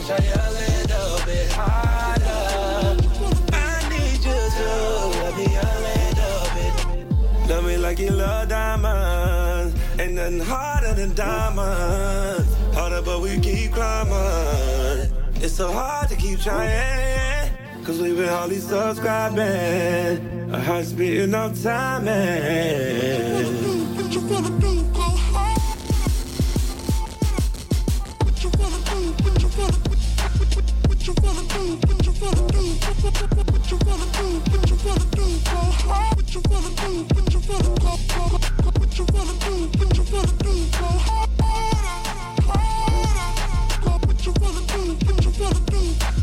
Shawty, a little bit harder. I need you to love me a little bit. Love me like you love diamonds. Ain't nothing harder than diamonds. Harder, but we keep climbing. It's so hard to keep trying. Cause we been hardly subscribing. Our hearts beating up timing. What you wanna do? Go hard. What you wanna do? What you wanna do? What you wanna do? What you wanna do? What you wanna do? What you wanna do? Go hard. What you wanna do? What you wanna go? What you wanna do? What you wanna do? Go hard. What you wanna do? What you wanna do?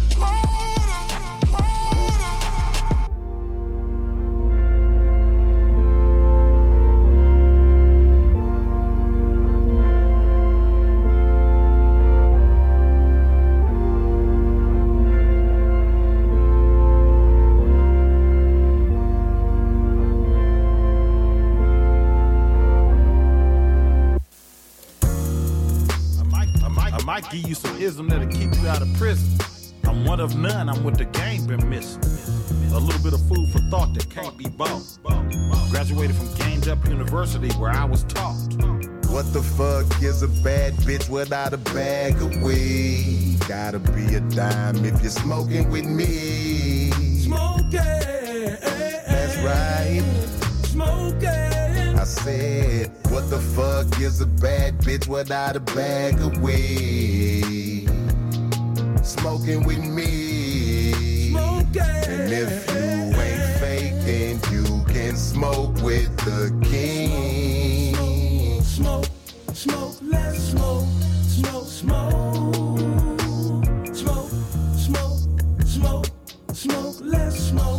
I might give you some ism that'll keep you out of prison. I'm one of none, I'm what the game been missing. A little bit of food for thought that can't be bought. Graduated from Gained Up University where I was taught. What the fuck is a bad bitch without a bag of weed? Gotta be a dime if you're smoking with me. Smoking. That's right. Smoking. I said, what the fuck is a bad bitch without a bag of weed? Smoking with me. Smoking. And if you ain't faking, you can smoke with the king. Smoke, smoke, let's smoke. Smoke, smoke. Smoke, smoke, smoke, smoke, let's smoke.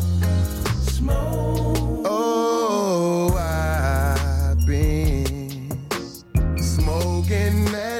Smoke. Oh, I've been smoking that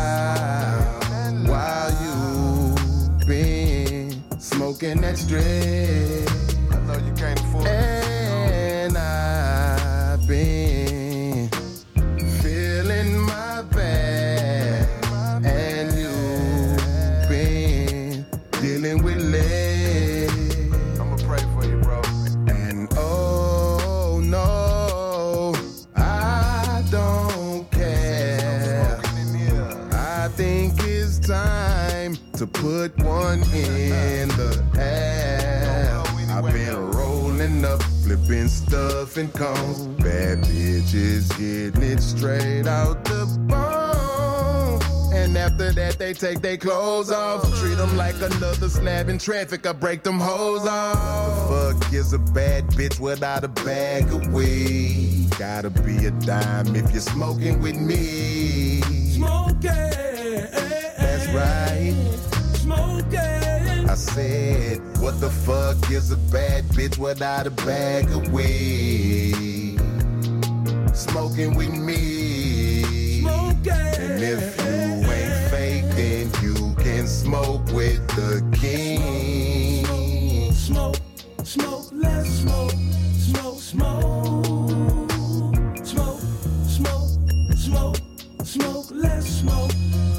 loud while you've been smoking that straight. I know you can't afford it. And I've been feeling my bad, and you've been dealing with lead. I'ma pray for you, bro. And oh no, I don't care. I think it's time to put one in the air. I've been rolling up, flipping stuff and cones. Bad bitches getting it straight out the bone. And after that, they take their clothes off. Treat them like another slab in traffic. I break them hoes off. The fuck is a bad bitch without a bag of weed? Gotta be a dime if you're smoking with me. Smoking. That's right. Smoking. I said, what the fuck is a bad bitch without a bag of weed? Smoking with me. Smoking. And if you ain't faking, you can smoke with the king. Smoke, smoke, let's smoke. Smoke, smoke. Smoke, smoke, smoke, smoke, let's smoke.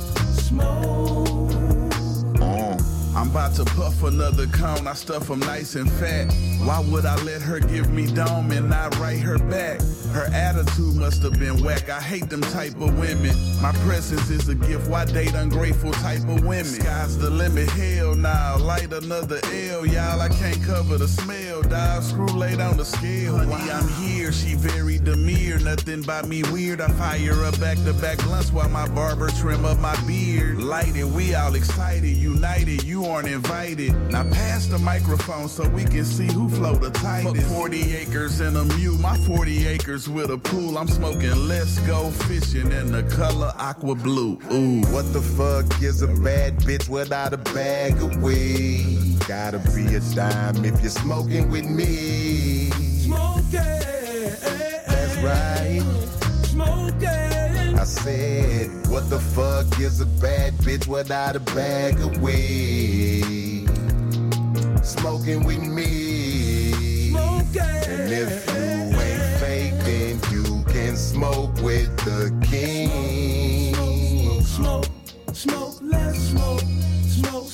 Smoke. I'm about to puff another cone, I stuff them nice and fat. Why would I let her give me dome and not write her back? Her attitude must have been whack, I hate them type of women. My presence is a gift, why date ungrateful type of women? Sky's the limit, hell nah, light another L, y'all, I can't cover the smell, dog, screw laid on the scale. Honey, I'm here, she very demure, nothing by me weird. I fire up back-to-back blunts while my barber trim up my beard. Lighted, we all excited, united, you aren't invited. Now pass the microphone so we can see who flow the tightest. Fuck 40 acres and a mule, my 40 acres with a pool. I'm smoking, let's go fishing in the color aqua blue. Ooh. What the fuck is a bad bitch without a bag of weed? Gotta be a dime if you're smoking with me. Smoking. That's right. Smoking. I said, what the fuck is a bad bitch without a bag of weed? Smoking with me. Smoking. And if you ain't faking, you can smoke with the king. Smoke, smoke, let's smoke. Smoke,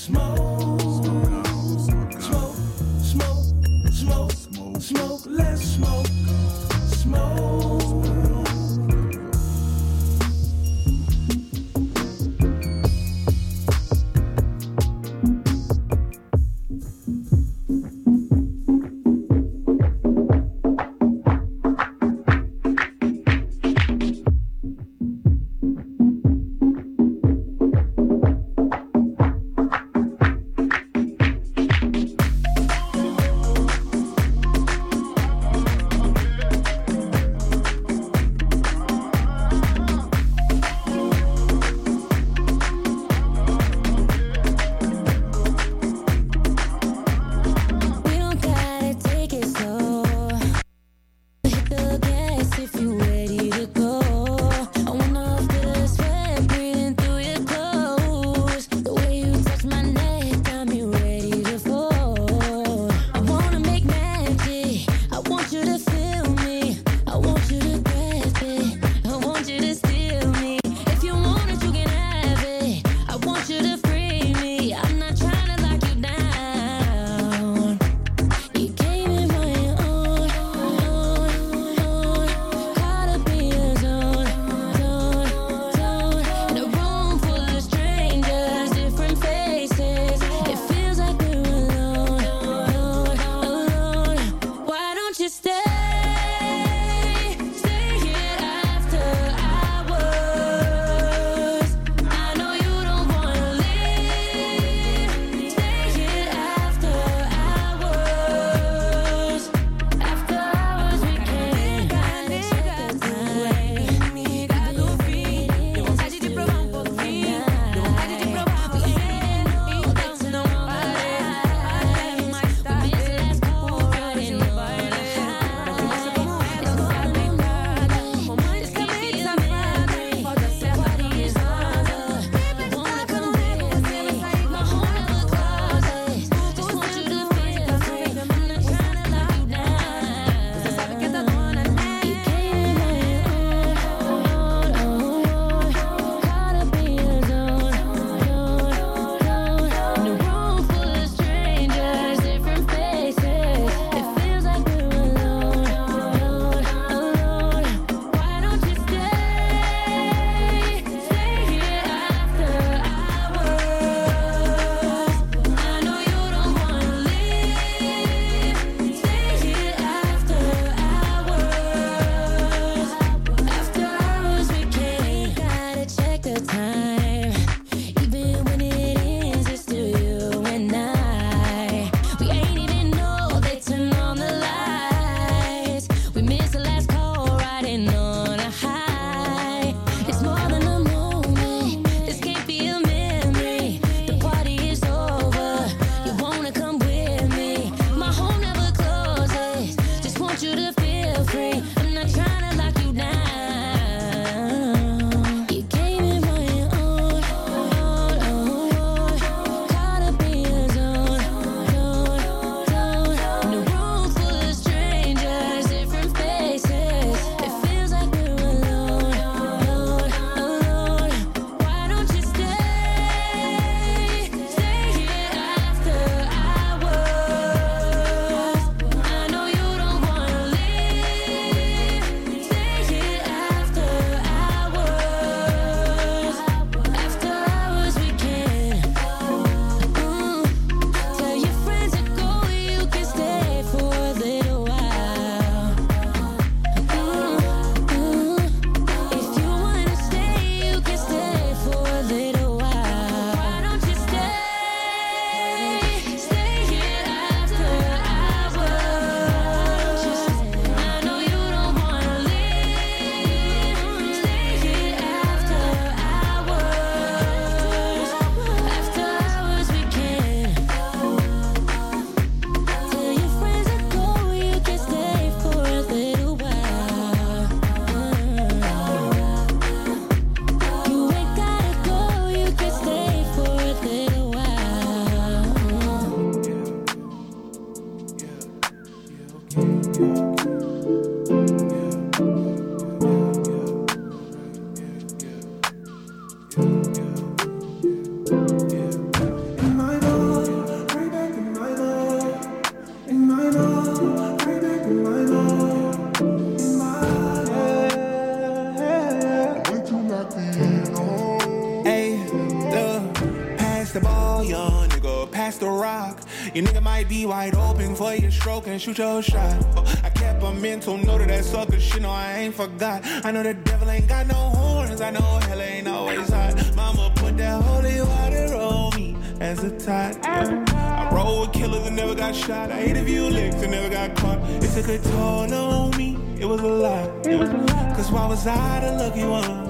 Hey, pass the ball, young nigga, pass the rock. Your nigga might be wide open for your stroke and shoot your shot. I kept a mental note of that sucker shit, no, I ain't forgot. I know the devil ain't got no horns, I know hell ain't always hot. Mama put that holy water on me as a tot. I roll with killers and never got shot. I ate a few licks and never got caught. It took a toll on me, it was a lot. Cause why was I the lucky one?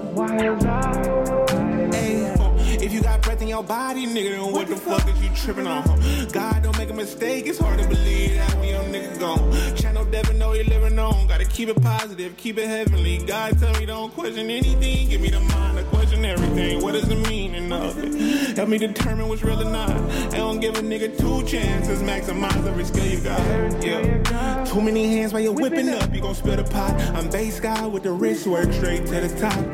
Hey, if you got breath in your body, nigga, then what the fuck is you tripping on? God don't make a mistake, it's hard to believe that when your nigga gone. Channel Devin know you're living on. Gotta keep it positive, keep it heavenly. God tell me don't question anything, give me the mind to question everything. What is the meaning of it? Help me determine what's real or not. I don't give a nigga 2 chances, maximize every skill you got. Yeah. Too many hands while you're whipping up, you gon' spill the pot. I'm bass guy with the wrist work straight to the top.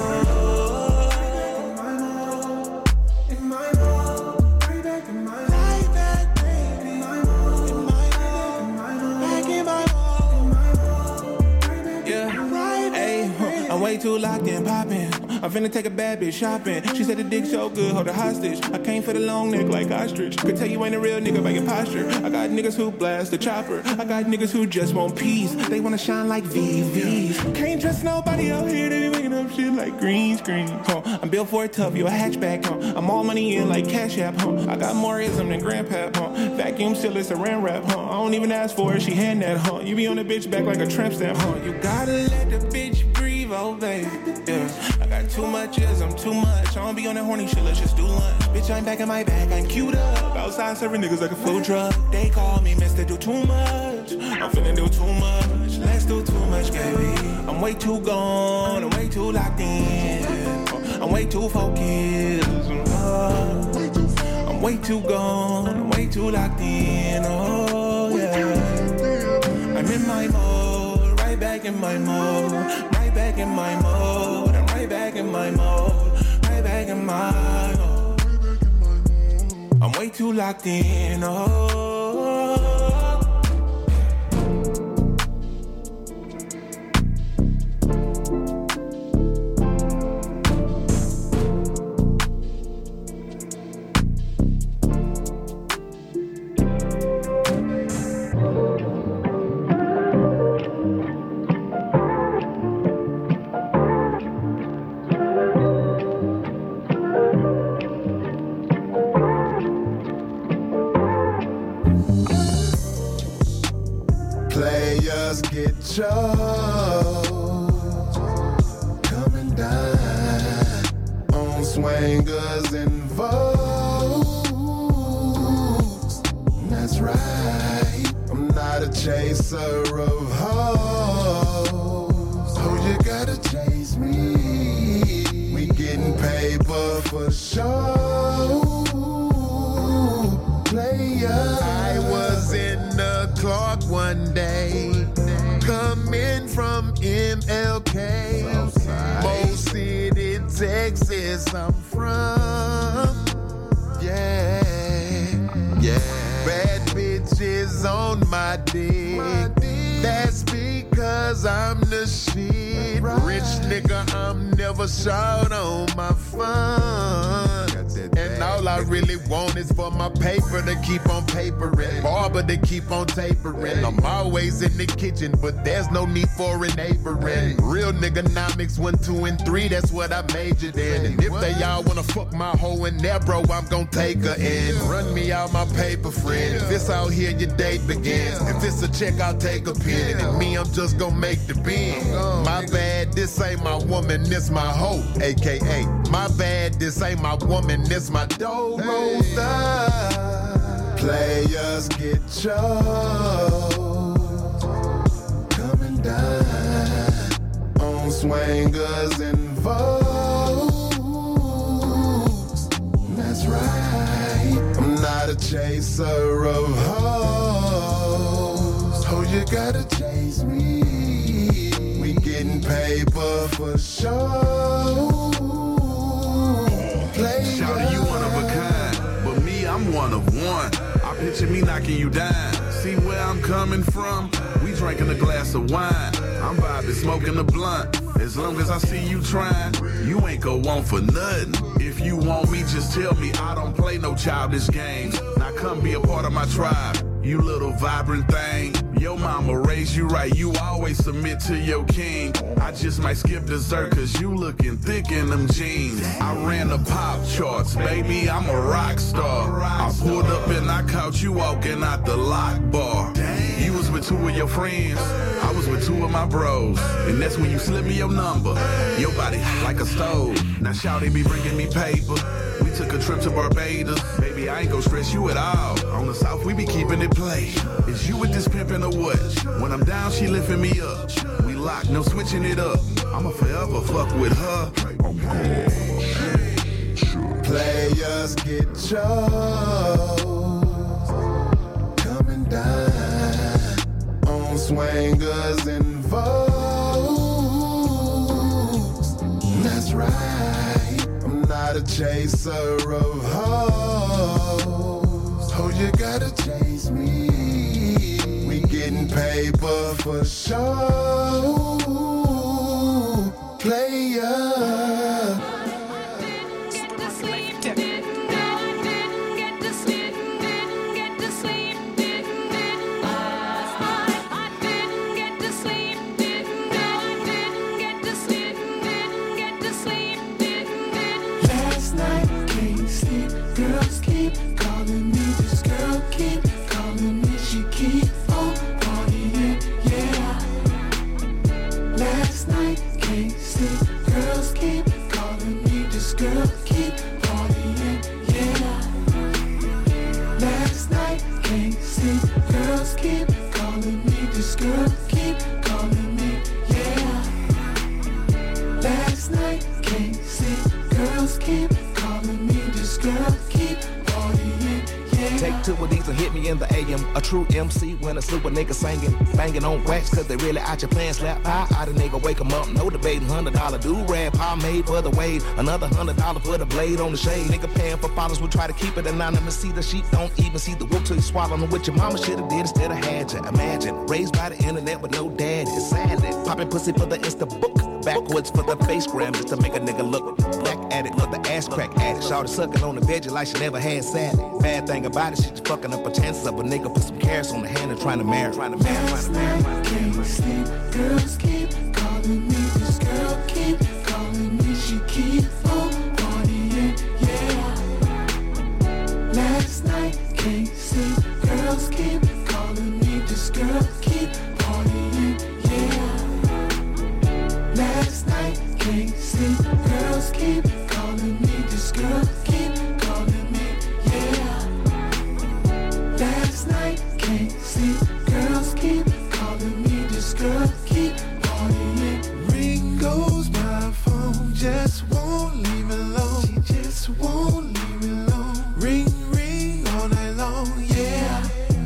Way too locked in, poppin'. I'm finna take a bad bitch shopping. She said the dick so good, hold her hostage. I came for the long neck like ostrich. Could tell you ain't a real nigga by your posture. I got niggas who blast the chopper. I got niggas who just want peace. They wanna shine like VVs. Can't trust nobody out here, they be making up shit like green screen. I'm built for it tough, you a hatchback. I'm all money in like Cash App. I got more ism than Grandpap. Vacuum seal is a ran rap. I don't even ask for it, she hand that. You be on the bitch back like a tramp stamp. You gotta let the bitch breathe, oh baby. Yeah, I got too much ism, too much. I don't be on that horny shit, let's just do lunch. Bitch, I'm back in my bag, I'm queued up. Outside serving niggas like a food truck. They call me Mr. Do Too Much. I'm finna do too much, let's do too much, baby. I'm way too gone, I'm way too locked in. I'm way too focused. I'm way too gone, I'm way too locked in. Oh yeah, I'm in my mode, right back in my mode. Right back in my mode, I'm right back in my mode. Right back in my mode. I'm way too locked in. Oh. Players get chose, coming down on swingers and vogues. That's right, I'm not a chaser of hoes. So you gotta chase me. We getting paper for sure. Players, I was in the Clark one day, coming from MLK, Mo City, Texas, I'm from. Yeah. Bad bitches on my dick. That's because I'm the shit. Rich nigga, I'm never short on my phone. And all I really want is for my paper to keep on papering, barber to keep on tapering. I'm always in the kitchen, but there's no need for a neighboring. Real niggonomics 1, 2, and 3, that's what I majored in. And if they all wanna fuck my hoe in there, bro, I'm gon' take her in. Run me out my paper, friend. If it's out here, your date begins. If it's a check, I'll take a pen. And me, I'm just gon' make the bin. My bad, this ain't my woman, this my hoe. AKA, my bad, this ain't my woman, this my dough roaster. Players get chose, coming down on swingers and vogues. That's right, I'm not a chaser of hoes. So you gotta chase me. We getting paper for sure. Shawty, you one of a kind, but me, I'm one of one. I picture me knocking you down. See where I'm coming from? We drinking a glass of wine. I'm vibing, smoking a blunt. As long as I see you trying, you ain't gon' want for nothing. If you want me, just tell me. I don't play no childish games. Now come be a part of my tribe, you little vibrant thing. Your mama raised you right, you always submit to your king. I just might skip dessert cause you looking thick in them jeans. I ran the pop charts, baby, I'm a rock star. I pulled up and I caught you walking out the lock bar. You was with two of your friends, I was with two of my bros. And that's when you slip me your number. Your body hot like a stove. Now shawty be bringing me paper. We took a trip to Barbados. Baby, I ain't gon' stress you at all. On the south, we be keeping it play. Is you with this pimpin' or what? When I'm down, she lifting me up. We lock, no switching it up. I'ma forever fuck with her. Players get chose. Coming down on swangers and vogues. That's right. I'm not a chaser of hoes. Oh, you gotta chase me. We getting paper for show. Player. In the AM, a true MC when a super nigga singing, banging on wax, cause they really out your plan, slap pie out a nigga, wake 'em up, no debating, $100 do-rag, pomade for the wave, another $100 for the blade on the shade, nigga paying for followers, will try to keep it anonymous, see the sheep, don't even see the whoop till you swallow them, what your mama should've did instead of had you, imagine, raised by the internet with no daddy, sadly, popping pussy for the Insta book, backwards for the face gram, just to make a nigga look back at it, look the ass crack at it, shawty sucking on the veggie like she never had salad, bad thing about it, she just fucking up her chances of a nigga put some carrots on the hand and trying to marry. Can't sleep, girls keep calling me. This girl keep calling me. She keep on partying, yeah. Last night can't sleep, girls keep calling me. This girl keep partying, yeah. Last night can't sleep, girls keep calling me. This girl keep calling me, yeah. Last night can't sleep, girls keep calling me. This girl keep partying. Ring goes my phone, just won't leave me alone. She just won't leave me alone. Ring, ring all night long, yeah.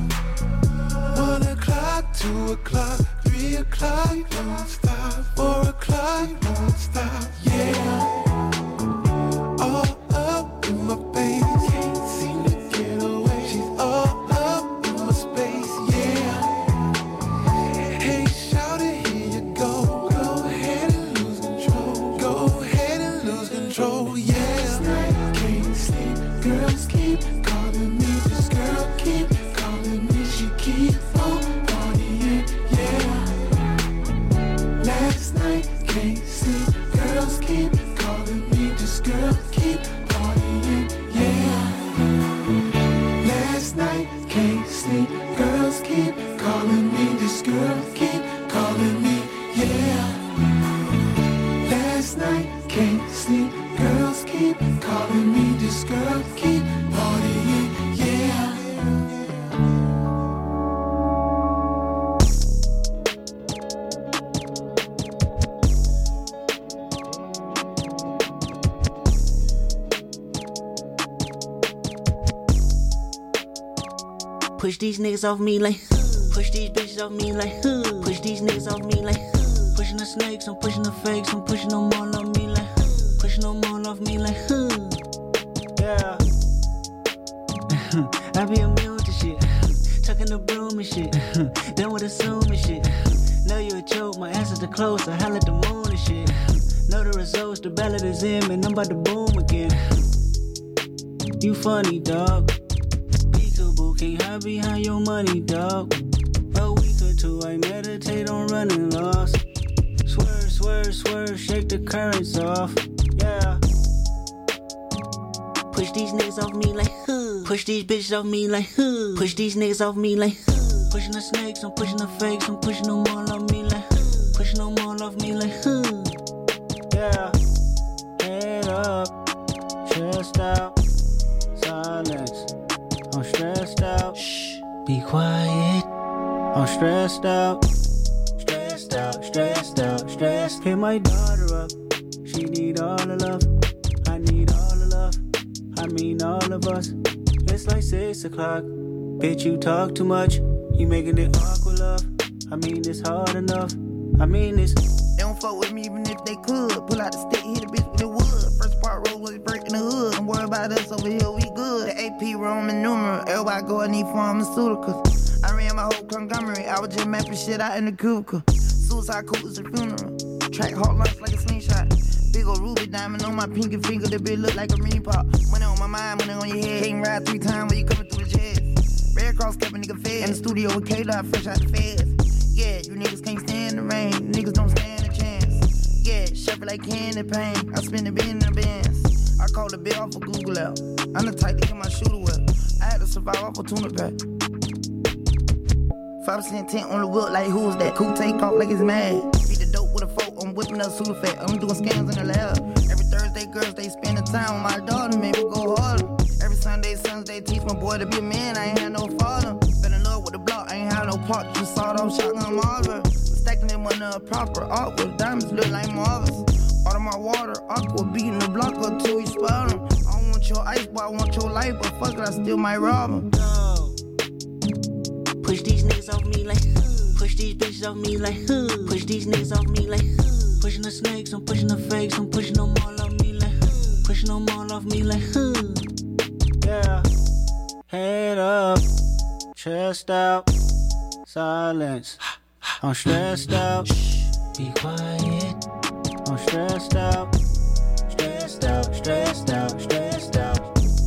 1 o'clock, 2 o'clock, 3 o'clock, don't stop. 4 o'clock, don't stop, yeah. All up in my face, can't seem to get away. She's all up in my space, yeah. Hey, shout it, here you go. Go ahead and lose control. Go ahead and lose control, yeah. Last night can't sleep, girls keep calling me. This girl keep calling me. She keep on partying, yeah. Last night can't sleep, girls keep calling me. This girl keep partying, yeah. Last night can't sleep, girls keep calling me. This girl keep calling me, yeah. Last night can't sleep, girls keep calling me. This girl keep partying, yeah. Push these niggas off me like, push these bitches off me like, push these niggas off me like, pushing the snakes, I'm pushing the fakes, I'm pushing them all off me like, pushing them all off me like, yeah. I be immune to shit, tucking the broom and shit, done with assuming shit, Know you a joke, my answers to close, I holla at the moon and shit. Know the results, the ballot is in, and I'm about to boom again. You funny, dog. Peekaboo, can't hide behind your money, dog. A week or two, I meditate on running lost. Swerve, swerve, swerve, shake the currents off. Yeah. Push these niggas off me like huh. Push these bitches off me like huh. Push these niggas off me like huh. Pushing the snakes, I'm pushing the fakes, I'm pushing them all off me like huh. Pushing them all off me like huh. Yeah. Head up, chest out, silence. I'm stressed out. Shh, be quiet. I'm stressed out. Stressed out, stressed out, stressed. Hit my daughter up. She need all the love. I need all the love. I mean all of us. It's like 6 o'clock. Bitch, you talk too much. You making it awkward, love. I mean, it's hard enough. I mean, it's. They don't fuck with me even if they could. Pull out the stick, hit a bitch with the wood. First part roll was break in the hood. Don't worry about us over here, we good. The AP Roman numeral. Everybody go and need pharmaceuticals. I ran my whole conglomerate. I was just mapping shit out in the cubicle. Suicide cool is a funeral. Track hard lunch like a slingshot. Big ol' ruby diamond on my pinky finger. That bitch look like a mini pop. Money on my mind, money on your head. Can't ride 3 times when you coming through the chest. Red Cross kept a nigga fed. In the studio with K-Dot fresh out the feds. Yeah, you niggas can't stand the rain. Niggas don't stand a chance. Yeah, shuffle like candy pain. I spend the bin in the bins. I call the bill off of Google out. I'm the type to get my shooter wet. I had to survive off a tuna pack. 5% tent on the wood like who's that? Cool take off like it's mad. Beat the dope with a fork, I'm whipping up Sudafed. I'm doing scans in the lab. Every Thursday, girls, they spend the time with my daughter, make me go harder. Every Sunday, sons, they teach my boy to be a man, I ain't had no father. Fell in love with the block, I ain't had no plot. Just sawed off shotgun Marvin. Stacking them on the proper art with diamonds look like Marvis. Out of my water, aqua, beating the block up till we spell them. I don't want your ice, but I want your life, but fuck it, I still might rob them. Push these niggas off me like huh. Push these bitches off me like huh. Push these niggas off me like huh. Pushing the snakes, I'm pushing the fakes, I'm pushing them all off me like huh. Pushing them all off me like huh. Yeah. Head up, chest out, silence. I'm stressed out. Shh, be quiet. I'm stressed out. Stressed out, stressed out, stressed out.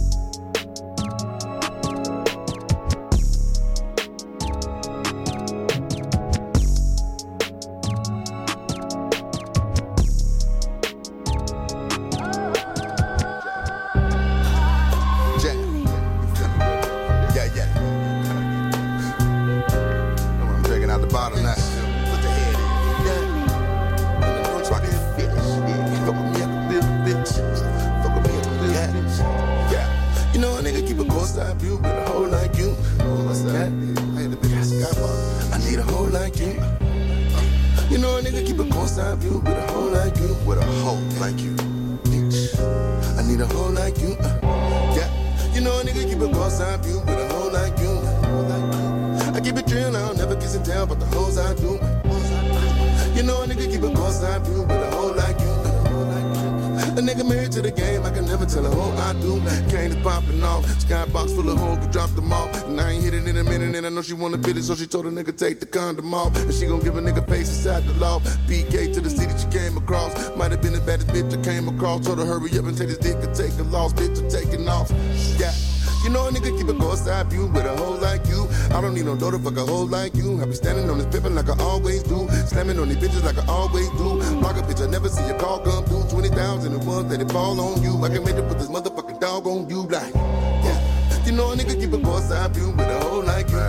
She wanna fit it, so she told a nigga take the condom off. And she gon' give a nigga face inside the law. BK to the city she came across. Might have been the baddest bitch I came across. Told her hurry up and take this dick and take a loss. Bitch, I'm taking off. Yeah. You know a nigga keep a cold side view with a hoe like you. I don't need no daughter, fuck a hoe like you. I be standing on this pimpin' like I always do. Slamming on these bitches like I always do. Block a bitch, I never see a call come through. 20,000 and ones that it fall on you. I can make it put this motherfucking dog on you like, yeah. You know a nigga keep a cold side view with a hoe like you.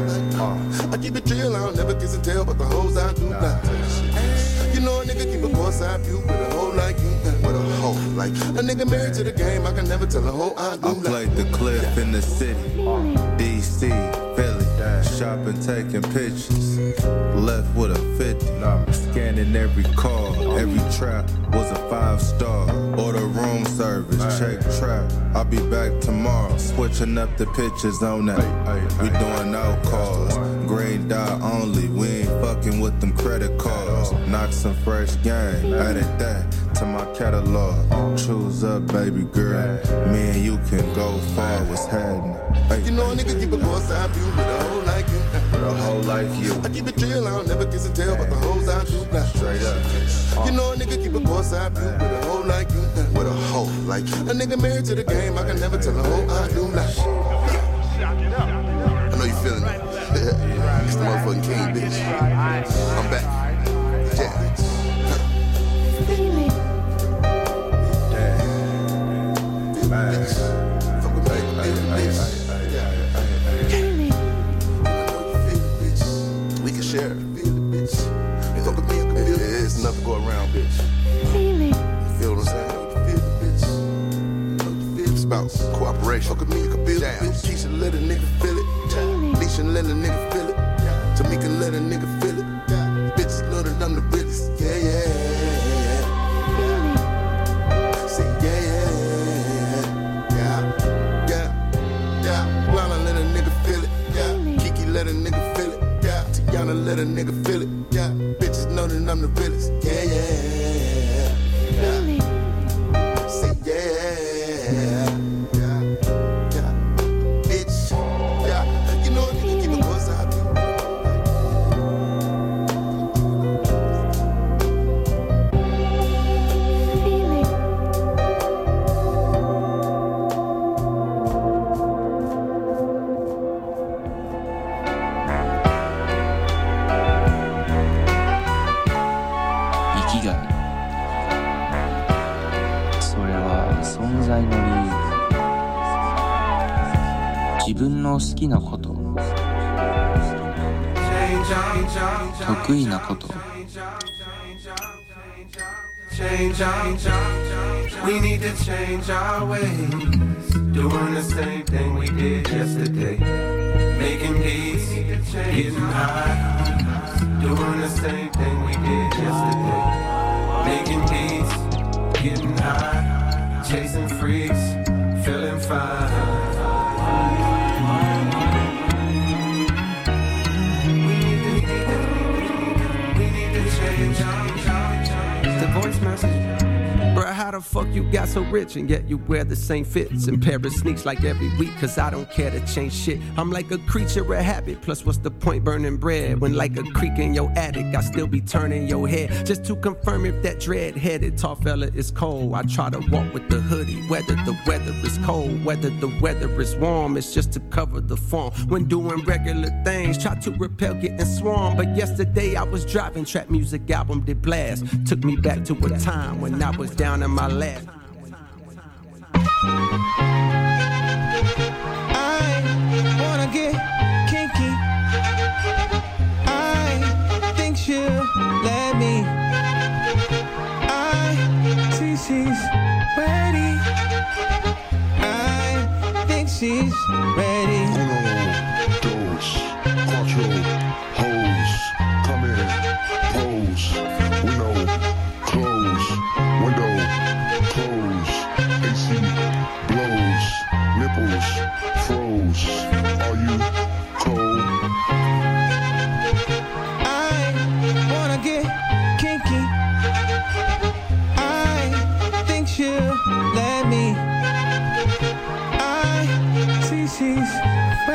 I keep it real, I don't never kiss and tell, but the hoes I do like. You know a nigga keep a cold side view with a hoe like you. With a hoe like you. A nigga married to the game, I can never tell a hoe I do like. I played the cliff in the city, DC, Philly, shopping, taking pictures. Left with a 50, scanning every car, every trap was a 5-star. Order room service, check trap. I'll be back tomorrow, switching up the pictures on that. We doing out calls, green dot only. We ain't fucking with them credit cards. Knock some fresh game, added that to my catalog. Choose up, baby girl. Me and you can go far. What's happening? You know a nigga keep a cold side view with a hoe like you. with a hoe like you. I keep it real, I don't never kiss and tell, but the hoes I do now. Straight up. You know a nigga keep a courtside view with a hoe like you. With a hoe like you. A nigga married to the game, I can never tell a hoe I do not. I know you feeling it. It's the motherfucking king, bitch. I'm back. Yeah. Fuck with me, bitch. We can share it, bitch. Fuck with me, it's enough to go around, bitch. You feel what I'm saying? It's about cooperation. Fuck with me, you can feel it, bitch. Keisha let a nigga feel it. Leisha let a nigga feel it. Tamika let a nigga feel it. Bitches know that I'm the realest. Yeah, yeah. Say yeah. Lana let a nigga feel it. Kiki let a nigga feel it. Tiana let a nigga feel it. Bitches know that I'm the realest. Yeah. Say yeah. Bitch. You know a nigga keep a close eye view. Change 自分の好きなこと、得意なこと。 We need to change our ways, doing the same thing we did yesterday, making peace, getting high, doing the same thing we did yesterday, making peace, getting high, chasing freaks, feeling fine. The voice message. Bruh, how the fuck you got so rich and yet you wear the same fits and pair of sneaks like every week? Cause I don't care to change shit. I'm like a creature of habit. Plus what's the point burning bread when like a creek in your attic I still be turning your head just to confirm if that dread-headed tall fella is cold. I try to walk with the hoodie whether the weather is cold, whether the weather is warm. It's just to cover the form when doing regular things. Try to repel getting swarmed. But yesterday I was driving, trap music album did blast. Took me back to a time when I was down in my last. I wanna get kinky. I think she'll let me. I see she's ready. I think she's ready.